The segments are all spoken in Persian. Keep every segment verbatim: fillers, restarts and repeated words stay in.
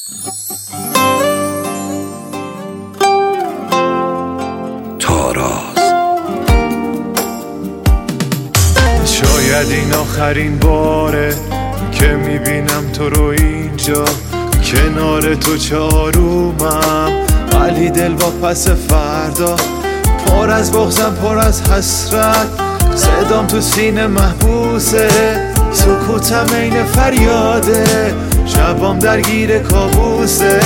شاید این آخرین باره که میبینم تو رو اینجا کنار تو، چه آرومم، ولی دل با پس فردا پر از بغضم، پر از حسرت، صدام تو سینه محبوسه، سکوتم عین فریاده، شبام درگیر کابوسه.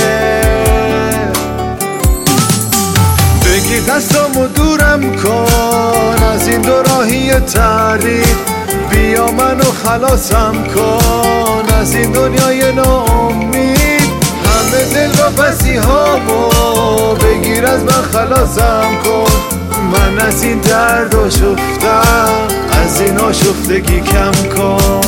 بگیر دستامو دورم کن از این دو راهی تردید، بیا منو خلاصم کن از این دنیای ناامید. همه دل و پسی هامو بگیر از من خلاصم کن، من از این درد آشفتم، از این آشفتگی کم کن.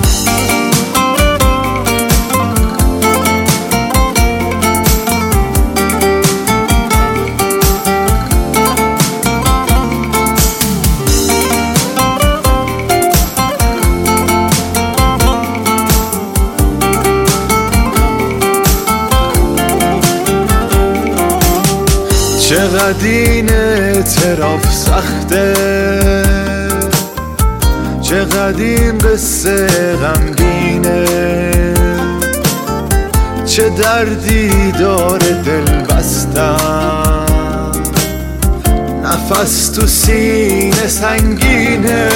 چقدر این اعتراف سخته، چقدر این قصه غمگینه، چه دردی داره دل بستم، نفس تو سینه سنگینه.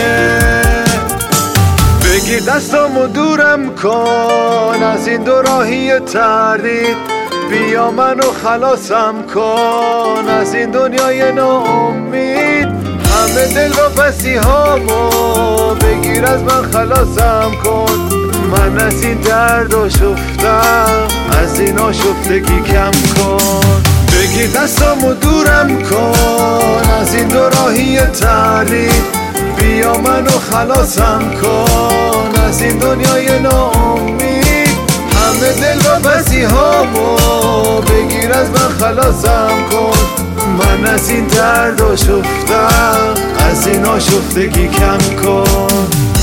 بگیر دستامو دورم کن از این دو راهی تردید، بیا منو خلاصم کن از این دنیای ناامید. همه دل و پسی هامو بگیر از من خلاصم کن، من از این درد آشفتم، از این آشفتگی کم کن. بگیر دستامو دورم کن از این دو راهی تردید، بیا منو خلاصم کن از این دنیای ناامید. همه دل و پسی هامو بگیر از من خلاصم کن، من از این درد آشفتم، از این آشفتگی کم کن.